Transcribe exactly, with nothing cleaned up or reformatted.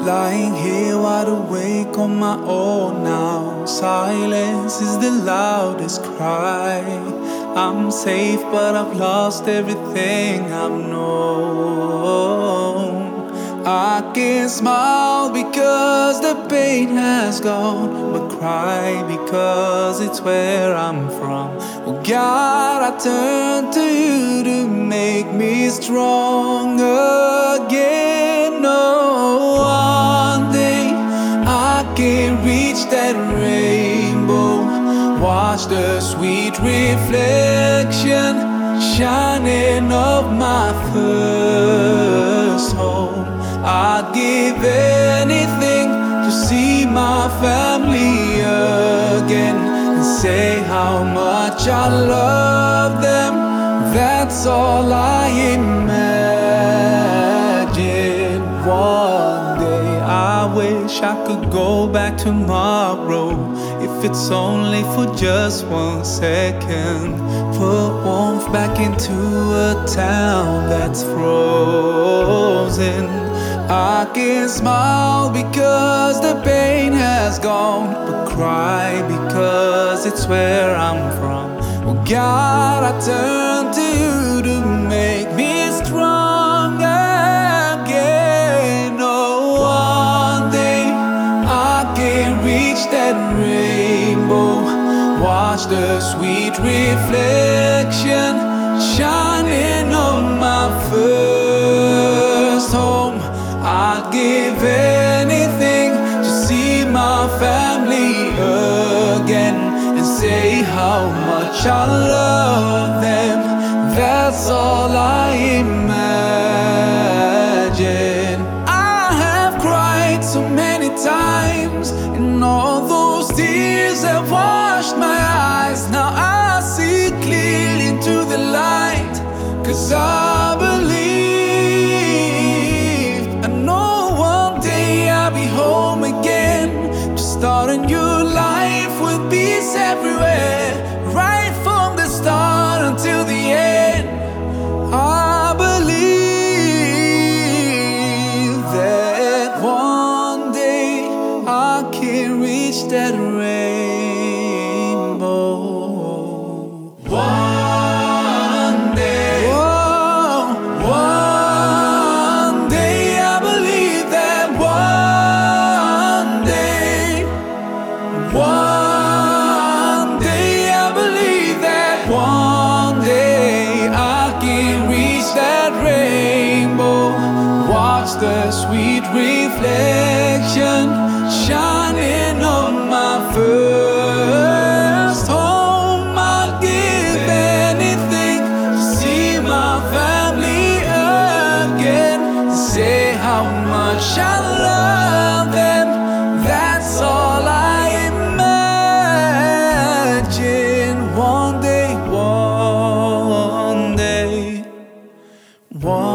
Lying here wide awake on my own now. Silence is the loudest cry. I'm safe but I've lost everything I've known. I can smile because the pain has gone, but cry because it's where I'm from. Oh God, I turn to you to make me strong again. Oh, one day I can reach that rainbow, watch the sweet reflection shining of my first home. I'd give anything to see my family again and say how much I love them. That's all I imagine. One day I wish I could go back tomorrow, if it's only for just one second. Put warmth back into a town that's frozen. I can smile because the pain has gone, but cry because it's where I'm from. Oh God, I turn to you to make me strong again. Oh, one day I can reach that rainbow, watch the sweet reflection shining on my first home. I'd give anything to see my family again and say how much I love them. That's all I imagine. I have cried so many times, and all those tears have washed my eyes. Now I see clearly into the light, 'cause I believe. Home again, to start a new life with peace everywhere, right from the start until the end. I believe that one day I can reach that rainbow. One day, oh, one day I believe that one. One day I believe that one day I can reach that rainbow, watch the sweet reflection shining on my first home. I'd give anything to see my family again, to say how much I love them. That's all I one day, one day, one